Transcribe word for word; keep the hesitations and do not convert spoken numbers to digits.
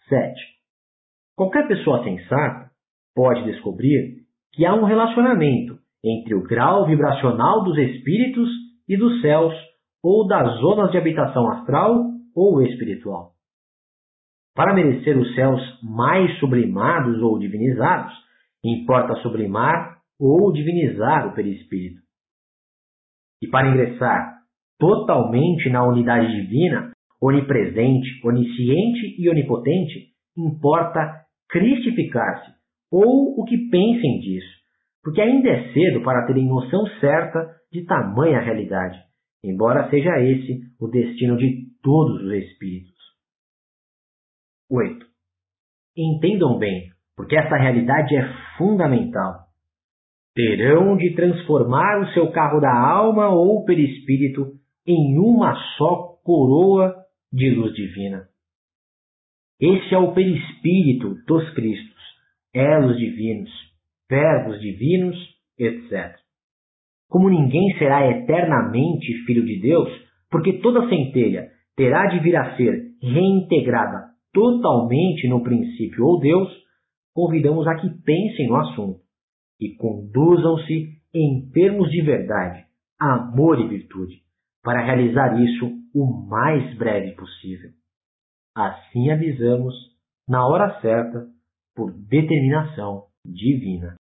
sete. Qualquer pessoa sensata pode descobrir que há um relacionamento entre o grau vibracional dos espíritos e dos céus ou das zonas de habitação astral ou espiritual. Para merecer os céus mais sublimados ou divinizados, importa sublimar ou divinizar o perispírito. E para ingressar totalmente na unidade divina, onipresente, onisciente e onipotente, importa cristificar-se, ou o que pensem disso, porque ainda é cedo para terem noção certa de tamanha realidade, embora seja esse o destino de todos os espíritos. oito. Entendam bem, porque essa realidade é fundamental. Terão de transformar o seu carro da alma ou perispírito em uma só coroa de luz divina. Esse é o perispírito dos Cristos, elos divinos, verbos divinos, etcétera. Como ninguém será eternamente filho de Deus, porque toda centelha terá de vir a ser reintegrada totalmente no princípio ou Deus, convidamos a que pensem no assunto e conduzam-se em termos de verdade, amor e virtude, para realizar isso o mais breve possível. Assim avisamos, na hora certa, por determinação divina.